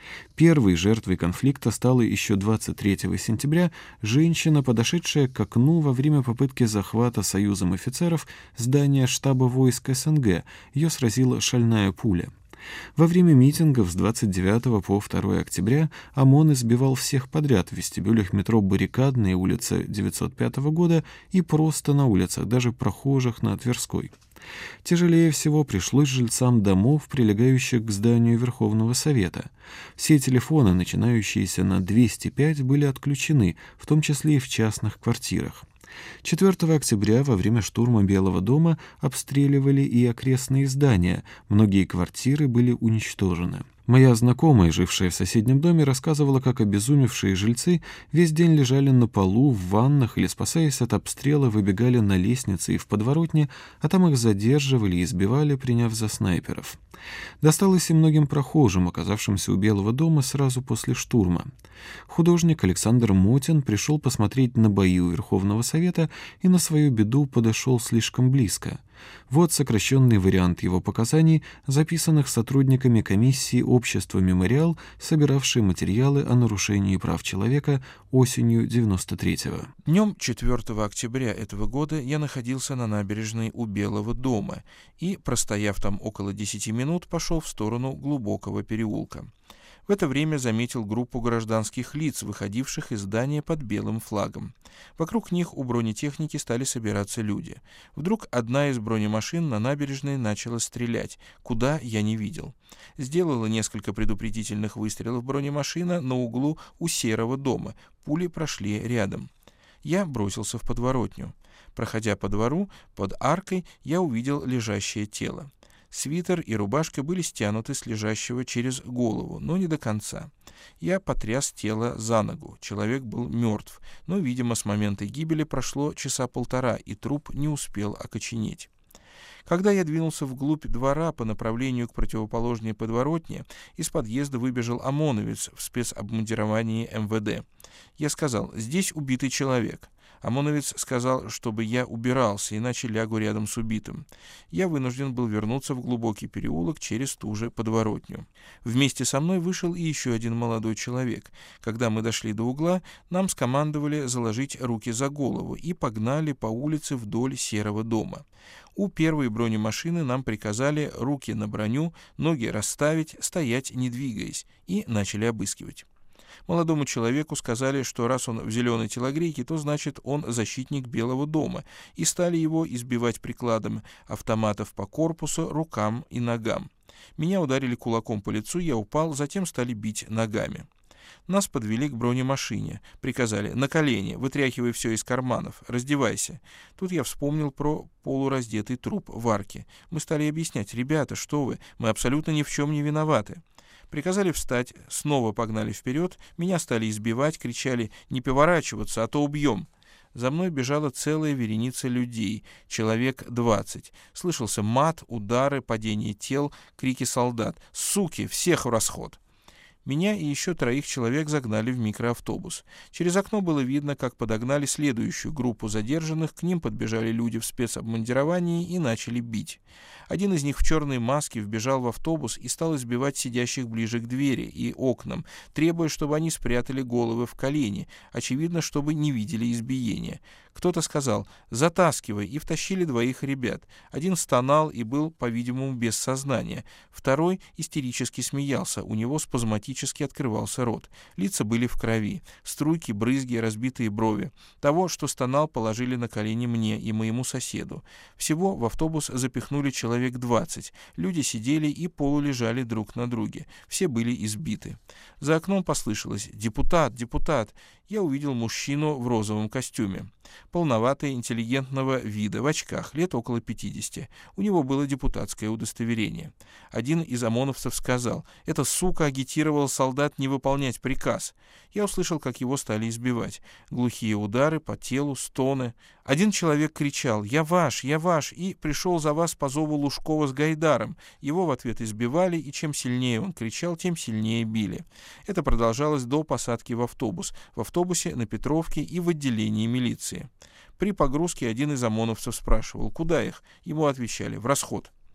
Первой жертвой конфликта стала еще двадцать третьего сентября женщина, подошедшая к окну во время попытки захвата Союзом офицеров здания штаба войск СНГ. Ее сразила шальная пуля. Во время митингов с двадцать девятого по второе октября ОМОН избивал всех подряд в вестибюлях метро «Баррикадная», улица девятьсот пятого года и просто на улицах, даже прохожих на Тверской. Тяжелее всего пришлось жильцам домов, прилегающих к зданию Верховного Совета. Все телефоны, начинающиеся на двести пять, были отключены, в том числе и в частных квартирах. четвёртого октября во время штурма Белого дома обстреливали и окрестные здания, многие квартиры были уничтожены. Моя знакомая, жившая в соседнем доме, рассказывала, как обезумевшие жильцы весь день лежали на полу, в ваннах или, спасаясь от обстрела, выбегали на лестницы и в подворотне, а там их задерживали и избивали, приняв за снайперов. Досталось и многим прохожим, оказавшимся у Белого дома сразу после штурма. Художник Александр Мотин пришел посмотреть на бои у Верховного Совета и на свою беду подошел слишком близко. Вот сокращенный вариант его показаний, записанных сотрудниками комиссии общества «Мемориал», собиравшей материалы о нарушении прав человека осенью девяносто третьего. Днем четвёртого октября этого года я находился на набережной у Белого дома и, простояв там около десяти минут, пошел в сторону глубокого переулка. В это время заметил группу гражданских лиц, выходивших из здания под белым флагом. Вокруг них у бронетехники стали собираться люди. Вдруг одна из бронемашин на набережной начала стрелять, куда я не видел. Сделала несколько предупредительных выстрелов бронемашина на углу у Серого дома. Пули прошли рядом. Я бросился в подворотню. Проходя по двору, под аркой, я увидел лежащее тело. Свитер и рубашка были стянуты с лежащего через голову, но не до конца. Я потряс тело за ногу. Человек был мертв, но, видимо, с момента гибели прошло часа полтора, и труп не успел окоченеть. Когда я двинулся вглубь двора по направлению к противоположной подворотне, из подъезда выбежал ОМОНовец в спецобмундировании эм вэ дэ. Я сказал: «Здесь убитый человек». ОМОНовец сказал, чтобы я убирался, иначе лягу рядом с убитым. Я вынужден был вернуться в глубокий переулок через ту же подворотню. Вместе со мной вышел и еще один молодой человек. Когда мы дошли до угла, нам скомандовали заложить руки за голову и погнали по улице вдоль Серого дома. У первой бронемашины нам приказали руки на броню, ноги расставить, стоять не двигаясь, и начали обыскивать. Молодому человеку сказали, что раз он в зеленой телогрейке, то значит он защитник Белого дома, и стали его избивать прикладом автоматов по корпусу, рукам и ногам. Меня ударили кулаком по лицу, я упал, затем стали бить ногами. Нас подвели к бронемашине, приказали: «На колени, вытряхивай все из карманов, раздевайся». Тут я вспомнил про полураздетый труп в арке. Мы стали объяснять: «Ребята, что вы, мы абсолютно ни в чем не виноваты». Приказали встать, снова погнали вперед, меня стали избивать, кричали: «Не поворачиваться, а то убьем». За мной бежала целая вереница людей, человек двадцать. Слышался мат, удары, падение тел, крики солдат: «Суки, всех в расход!» Меня и еще троих человек загнали в микроавтобус. Через окно было видно, как подогнали следующую группу задержанных, к ним подбежали люди в спецобмундировании и начали бить. Один из них в черной маске вбежал в автобус и стал избивать сидящих ближе к двери и окнам, требуя, чтобы они спрятали головы в колени, очевидно, чтобы не видели избиения. Кто-то сказал: «Затаскивай», и втащили двоих ребят. Один стонал и был, по-видимому, без сознания. Второй истерически смеялся, у него спазматически открывался рот. Лица были в крови, струйки, брызги, разбитые брови. Того, что стонал, положили на колени мне и моему соседу. Всего в автобус запихнули человек двадцать. Люди сидели и полулежали друг на друге. Все были избиты. За окном послышалось: «Депутат, депутат!» Я увидел мужчину в розовом костюме. Полноватый, интеллигентного вида, в очках, лет около пятидесяти. У него было депутатское удостоверение. Один из ОМОНовцев сказал: «Эта сука агитировала солдат не выполнять приказ». Я услышал, как его стали избивать. Глухие удары по телу, стоны. Один человек кричал: «Я ваш, я ваш!» и пришел за вас по зову Лужкова с Гайдаром. Его в ответ избивали, и чем сильнее он кричал, тем сильнее били. Это продолжалось до посадки в автобус. В автобусе, на Петровке и в отделении милиции. При погрузке один из ОМОНовцев спрашивал: «Куда их?» Ему отвечали: «В расход».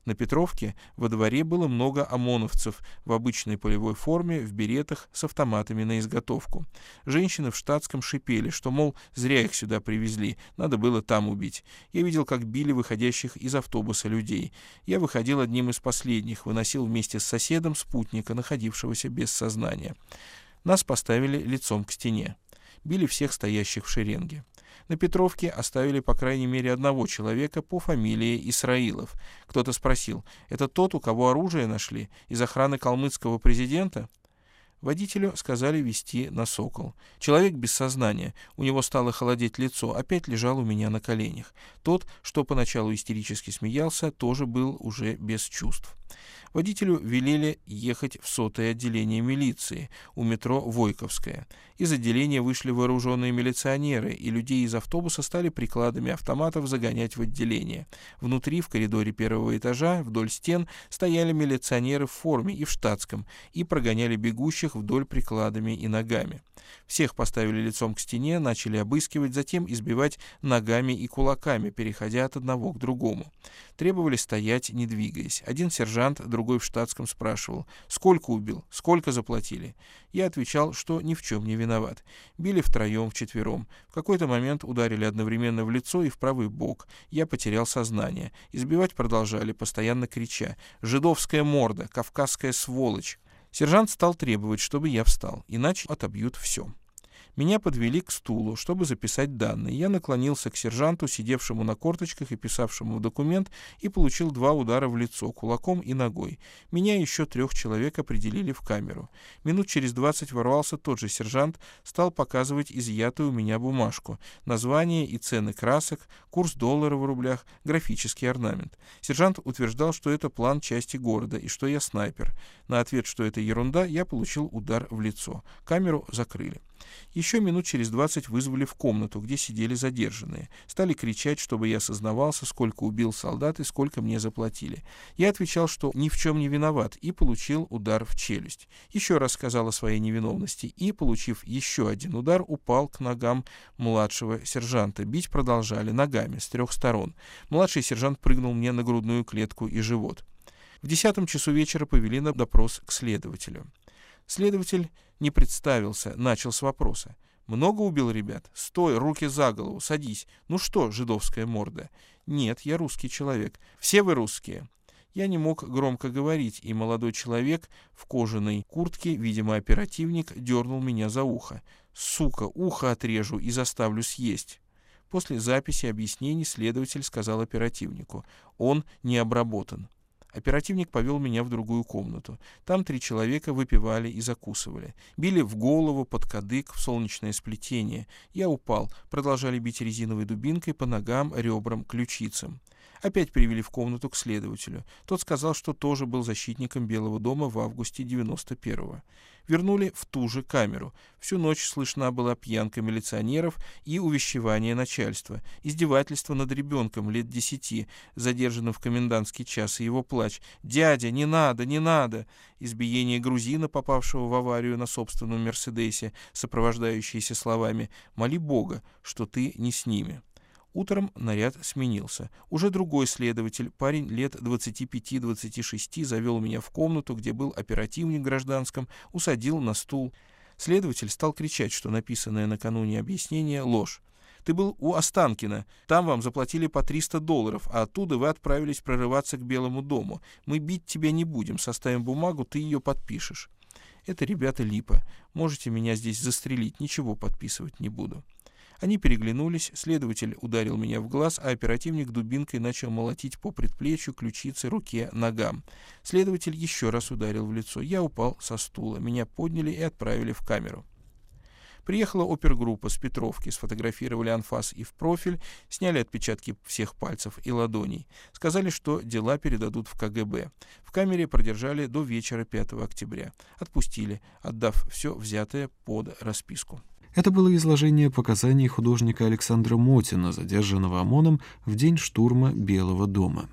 На Петровке во дворе было много ОМОНовцев в обычной полевой форме, в беретах с автоматами на изготовку. Женщины в штатском шипели, что, мол, зря их сюда привезли, надо было там убить. Я видел, как били выходящих из автобуса людей. Я выходил одним из последних, выносил вместе с соседом спутника, находившегося без сознания. Нас поставили лицом к стене. Били всех стоящих в шеренге. На Петровке оставили по крайней мере одного человека по фамилии Исраилов. Кто-то спросил: «Это тот, у кого оружие нашли? Из охраны калмыцкого президента?» Водителю сказали везти на «Сокол». Человек без сознания, у него стало холодеть лицо, опять лежал у меня на коленях. Тот, что поначалу истерически смеялся, тоже был уже без чувств. Водителю велели ехать в сотое отделение милиции у метро Войковская. Из отделения вышли вооруженные милиционеры, и людей из автобуса стали прикладами автоматов загонять в отделение. Внутри, в коридоре первого этажа, вдоль стен, стояли милиционеры в форме и в штатском, и прогоняли бегущих вдоль прикладами и ногами. Всех поставили лицом к стене, начали обыскивать, затем избивать ногами и кулаками, переходя от одного к другому. Требовали стоять, не двигаясь. Один сержант, другой в штатском, спрашивал: «Сколько убил? Сколько заплатили?» Я отвечал, что ни в чем не виноват. Били втроем, вчетвером. В какой-то момент ударили одновременно в лицо и в правый бок. Я потерял сознание. Избивать продолжали, постоянно крича: «Жидовская морда! Кавказская сволочь!» Сержант стал требовать, чтобы я встал, иначе отобьют все. Меня подвели к стулу, чтобы записать данные. Я наклонился к сержанту, сидевшему на корточках и писавшему документ, и получил два удара в лицо, кулаком и ногой. Меня и еще трех человек определили в камеру. Минут через двадцать ворвался тот же сержант, стал показывать изъятую у меня бумажку, название и цены красок, курс доллара в рублях, графический орнамент. Сержант утверждал, что это план части города и что я снайпер. На ответ, что это ерунда, я получил удар в лицо. Камеру закрыли. Еще минут через двадцать вызвали в комнату, где сидели задержанные. Стали кричать, чтобы я сознавался, сколько убил солдат и сколько мне заплатили. Я отвечал, что ни в чем не виноват, и получил удар в челюсть. Еще раз сказал о своей невиновности и, получив еще один удар, упал к ногам младшего сержанта. Бить продолжали ногами с трех сторон. Младший сержант прыгнул мне на грудную клетку и живот. В десятом часу вечера повели на допрос к следователю. Следователь не представился, начал с вопроса: «Много убил ребят? Стой, руки за голову, садись. Ну что, жидовская морда?» «Нет, я русский человек». «Все вы русские?» Я не мог громко говорить, и молодой человек в кожаной куртке, видимо, оперативник, дернул меня за ухо. «Сука, ухо отрежу и заставлю съесть». После записи объяснений следователь сказал оперативнику: «Он не обработан». Оперативник повел меня в другую комнату. Там три человека выпивали и закусывали. Били в голову, под кадык, в солнечное сплетение. Я упал. Продолжали бить резиновой дубинкой по ногам, ребрам, ключицам. Опять привели в комнату к следователю. Тот сказал, что тоже был защитником Белого дома в августе девяносто первого. Вернули в ту же камеру. Всю ночь слышна была пьянка милиционеров и увещевание начальства, издевательство над ребенком лет десяти, задержанным в комендантский час, и его плач: «Дядя, не надо, не надо!» Избиение грузина, попавшего в аварию на собственном «Мерседесе», сопровождающееся словами: «Моли Бога, что ты не с ними». Утром наряд сменился. Уже другой следователь, парень лет двадцати пяти — двадцати шести, завел меня в комнату, где был оперативник в гражданском, усадил на стул. Следователь стал кричать, что написанное накануне объяснение — ложь. «Ты был у Останкина, там вам заплатили по триста долларов, а оттуда вы отправились прорываться к Белому дому. Мы бить тебя не будем, составим бумагу, ты ее подпишешь». «Это, ребята, липа. Можете меня здесь застрелить, ничего подписывать не буду». Они переглянулись, следователь ударил меня в глаз, а оперативник дубинкой начал молотить по предплечью, ключице, руке, ногам. Следователь еще раз ударил в лицо. Я упал со стула. Меня подняли и отправили в камеру. Приехала опергруппа с Петровки, сфотографировали анфас и в профиль, сняли отпечатки всех пальцев и ладоней. Сказали, что дела передадут в ка гэ бэ. В камере продержали до вечера пятого октября. Отпустили, отдав все взятое под расписку. Это было изложение показаний художника Александра Мотина, задержанного ОМОНом в день штурма Белого дома.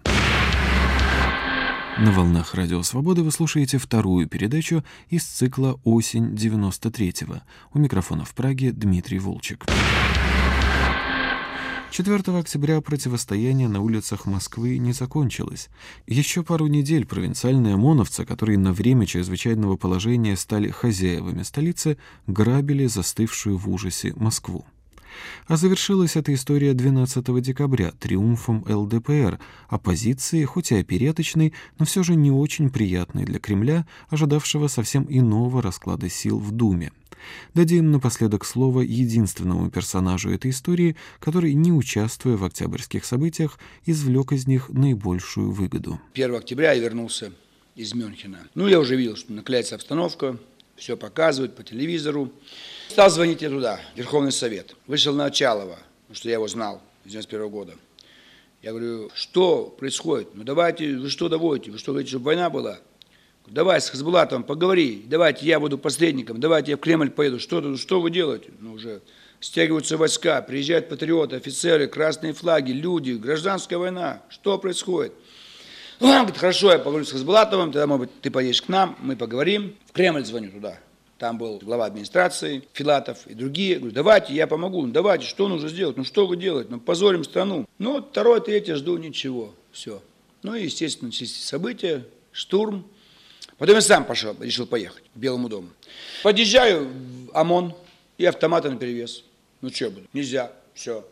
На волнах Радио Свободы вы слушаете вторую передачу из цикла «Осень девяносто третьего». У микрофона в Праге Дмитрий Волчек. четвёртого октября противостояние на улицах Москвы не закончилось. Еще пару недель провинциальные ОМОНовцы, которые на время чрезвычайного положения стали хозяевами столицы, грабили застывшую в ужасе Москву. А завершилась эта история двенадцатого декабря триумфом эл дэ пэ эр, оппозиции, хоть и опереточной, но все же не очень приятной для Кремля, ожидавшего совсем иного расклада сил в Думе. Дадим напоследок слово единственному персонажу этой истории, который, не участвуя в октябрьских событиях, извлек из них наибольшую выгоду. первого октября я вернулся из Мюнхена. Ну, я уже видел, что накаляется обстановка, все показывают по телевизору. Стал звонить я туда, в Верховный Совет. Вышел на Очалова, потому что я его знал с девяносто первого года. Я говорю, что происходит? Ну, давайте, вы что доводите? Вы что, говорите, чтобы война была? Давай с Хасбулатовым поговори, давайте я буду посредником, давайте я в Кремль поеду. Что, что вы делаете? Ну, уже стягиваются войска, приезжают патриоты, офицеры, красные флаги, люди, гражданская война. Что происходит? Он говорит, хорошо, я поговорю с Хасбулатовым, тогда, может быть, ты поедешь к нам, мы поговорим. В Кремль звоню туда. Там был глава администрации, Филатов и другие. Говорю, давайте, я помогу. Ну, давайте, что нужно сделать? Ну, что вы делаете? Ну, позорим страну. Ну, второе, третье, жду, ничего. Все. Ну, и, естественно, начались события, штурм. Потом я сам пошел, решил поехать к Белому дому. Подъезжаю в ОМОН и автоматы наперевес. Ну, что я буду? Нельзя. Все.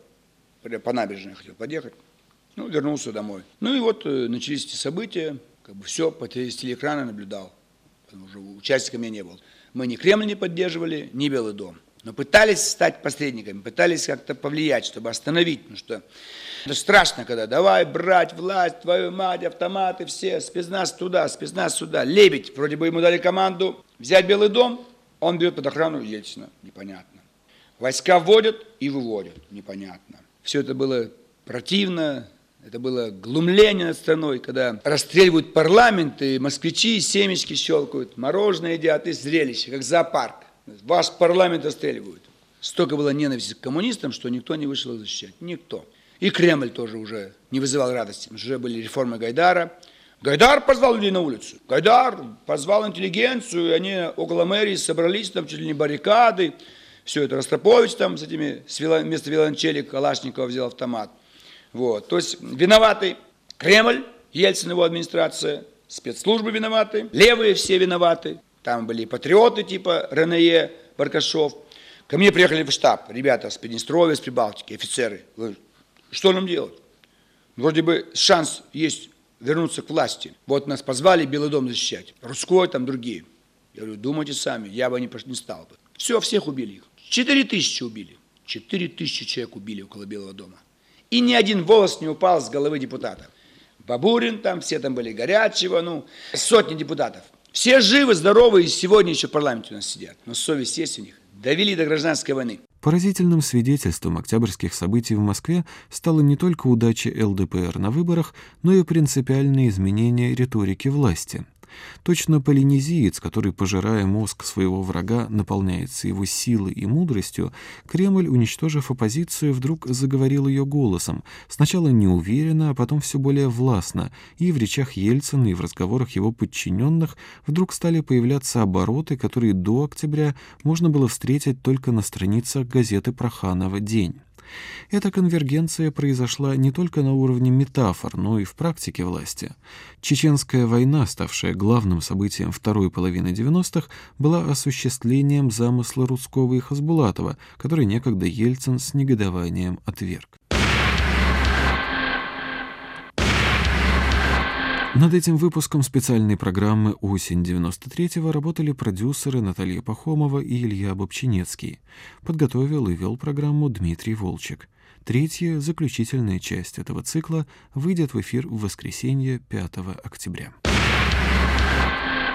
По набережной я хотел подъехать. Ну, вернулся домой. Ну, и вот э, начались эти события. Как бы все по телеэкрана наблюдал. Потому что участником я не был. Мы ни Кремль не поддерживали, ни Белый дом. Но пытались стать посредниками, пытались как-то повлиять, чтобы остановить. Потому что это страшно, когда давай брать власть, твою мать, автоматы все, спецназ туда, спецназ сюда. Лебедь, вроде бы ему дали команду взять Белый дом, он берет под охрану Ельцина. Непонятно. Войска вводят и выводят. Непонятно. Все это было противно. Это было глумление над страной, когда расстреливают парламент, и москвичи семечки щелкают, мороженое едят, и зрелище, как зоопарк. Ваш парламент расстреливают. Столько было ненависти к коммунистам, что никто не вышел защищать. Никто. И Кремль тоже уже не вызывал радости. Уже были реформы Гайдара. Гайдар позвал людей на улицу. Гайдар позвал интеллигенцию, и они около мэрии собрались, там чуть ли не баррикады. Все это Ростропович там с этими, вместо виолончели Калашникова взял автомат. Вот. То есть виноваты Кремль, Ельцин, его администрация, спецслужбы виноваты, левые все виноваты. Там были патриоты типа Ренее, Баркашов. Ко мне приехали в штаб ребята с Приднестровья, с Прибалтики, офицеры. Говорят, что нам делать? Вроде бы шанс есть вернуться к власти. Вот нас позвали Белый дом защищать. Русской, там другие. Я говорю, думайте сами, я бы не, не стал бы. Все, всех убили их. Четыре тысячи убили. Четыре тысячи человек убили около Белого дома. И ни один волос не упал с головы депутата. Бабурин там, все там были Горячего, ну, сотни депутатов. Все живы, здоровы, и сегодня еще в парламенте у нас сидят. Но совесть есть у них. Довели до гражданской войны. Поразительным свидетельством октябрьских событий в Москве стала не только удача эл дэ пэ эр на выборах, но и принципиальные изменения риторики власти. Точно полинезиец, который, пожирая мозг своего врага, наполняется его силой и мудростью, Кремль, уничтожив оппозицию, вдруг заговорил ее голосом, сначала неуверенно, а потом все более властно, и в речах Ельцина и в разговорах его подчиненных вдруг стали появляться обороты, которые до октября можно было встретить только на страницах газеты Проханова «День». Эта конвергенция произошла не только на уровне метафор, но и в практике власти. Чеченская война, ставшая главным событием второй половины девяностых, была осуществлением замысла Рудского и Хасбулатова, который некогда Ельцин с негодованием отверг. Над этим выпуском специальной программы «Осень девяносто третьего» работали продюсеры Наталья Пахомова и Илья Бобчинецкий. Подготовил и вел программу Дмитрий Волчек. Третья, заключительная часть этого цикла выйдет в эфир в воскресенье пятого октября.